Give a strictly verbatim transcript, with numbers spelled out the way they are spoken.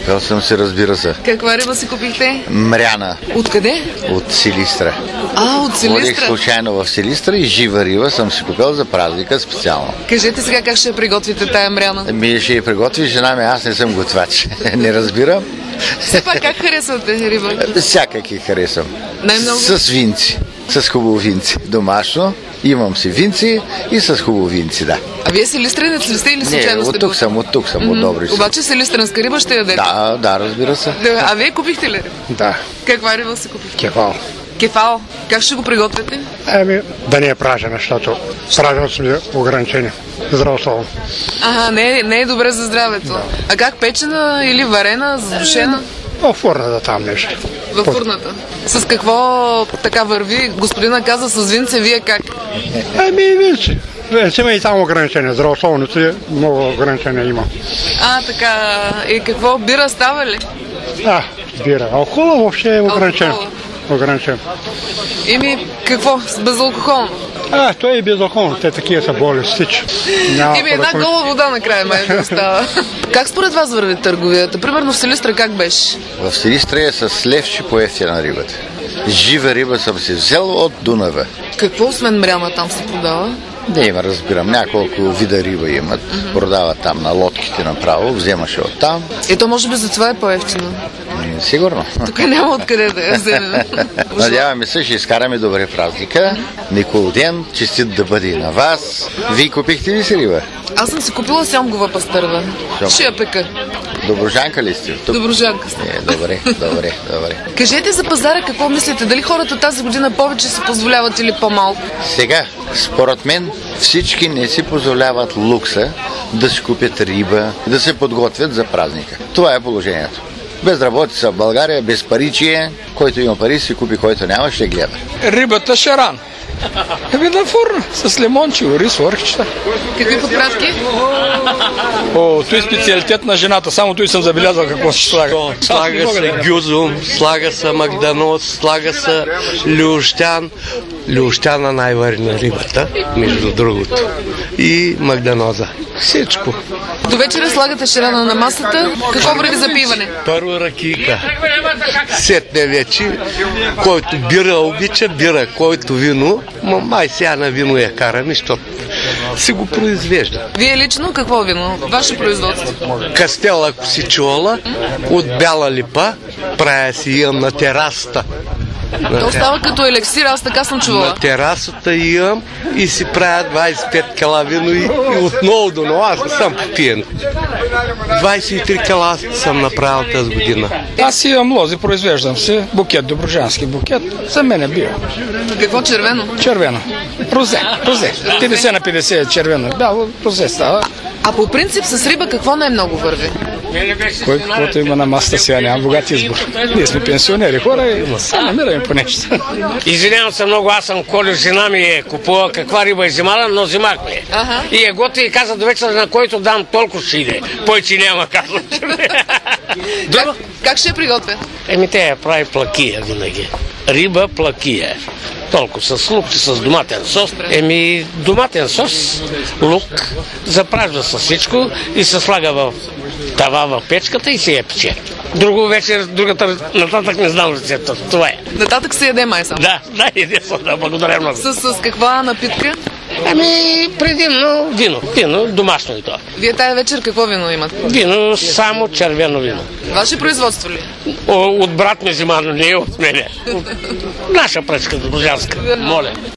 Купил съм се, разбира се. Каква риба си купихте? Мряна. Откъде? От Силистра. А, от Силистра. Ходих случайно в Силистра и жива риба съм си купил за празника специално. Кажете сега как ще приготвите тая мряна. Ми ще я приготви жена ми, аз не съм готвач. Не разбирам. Все пак как харесвате риба? Всякаки харесвам. Най-много? С винци. С хубаво винци. Домашно. Имам си винци и с хубаво винци, да. А вие силистренец ли сте или случайно Не, сте от тук бил? съм, от тук съм, mm-hmm. от добри съм. Обаче силистренска риба ще ядете? Да, да, разбира се. Да, а вие купихте ли риба? Да. Каква риба си купихте? Кефал. Кефал. Как ще го приготвите? Еми, да не е пражен, защото пражен сме ограничени. Здравословно. Ага, не, не е добре за здравето. Да. А как, печена или варена, задушена? О, фурната там нещо. Във фурната. С какво така върви? Господина каза с винце, вие как? Еми, винце. Винце има и там ограничения. Здравословното е много ограничения има. А, така. И какво? Бира става ли? Да, бира. Алкохола въобще е ограничен. Ограничен. Ими, какво? Безалкохолно? А, той е безалкохолно. Те такива са болестични. Ими една гола вода накрая май да остава. Как според вас върви търговията? Примерно в Силистра как беше? В Силистра е с левче по-евтина рибата. Жива риба съм си взел от Дунава. Какво освен мряна там се продава? Не има, разбирам. Няколко вида риба имат. Mm-hmm. Продават там на лодките направо. Вземаше от там. Ето може би затова е по-евтино. Сигурно. Тук няма откъде да я вземем. Надяваме се, ще изкараме добре празника. Никол ден, честит да бъде и на вас. Вие купихте ли си риба? Аз съм си купила сьомгова пастърва. Ще я пека. Доброжанка ли сте? Тук? Доброжанка сте. Не, добре, добре, добре. Кажете за пазара какво мислите? Дали хората тази година повече си позволяват или по-малко? Сега, според мен, всички не си позволяват лукса да си купят риба, да се подготвят за празника. Това е положението. Безработица в България, безпаричие, който има пари си купи, който няма, ще гледа. Рибата шаран. Еми на фурна, с лимонче, рис, орхичета. Какви подправки? О, той е специалитет на жената, само той съм забелязал какво ще слага. Слага се гюзум, слага се магданоз, слага се люштян. Люштяна най-варена рибата, между другото. И магданоза. Всичко. До вечера слагате шарана на масата. Какво върви за пиване? Първо ракийка. Сетне вече. Който бира обича, бира. Който вино, май сега на вино я караме, защото си го произвежда. Вие лично какво вино? Ваше производство? Кастела, ако си чула, от бяла липа, правя си имам на терасата. То става като елексир, аз така съм чувала. На терасата имам и си правя двайсет и пет кила вино и, и отново до нова, аз не съм пиен. двайсет и три кила съм направил тази година. Аз имам лози, произвеждам се букет, доброжански букет. За мен е био. Какво червено? Червено. Розе, розе. петдесет на петдесет е червено. Бяло, розе става. А по принцип с риба какво най-много върви? Кой каквото има на масата сега, няма богат избор. Ние сме пенсионери хора и се намираме по нещо. Извинявам се много, аз съм Колю, жена ми е купува каква риба е взимала, но взимахме. Ага. И е готи и каза до вечера, на който дам толкова ще иде. Повече няма, казва. Как, как ще я приготвя? Еми те я прави плакия винаги. Риба плакия. Толкова с лук, с доматен сос. Еми доматен сос, лук, запражда с всичко и се слага в тава в печката и се я пече. Друго вечер, другата нататък не знам рецепта. Това е. Нататък се яде май сам. Да, да, яде съм, да, благодаря много. С, с каква напитка? Ами, предимно вино. Вино, домашно и това. Вие тая вечер какво вино имате? Вино, само червено вино. Ваше производство ли? О, от брат ми взимано, не от мене. Наша пречка, дружанска. Моля.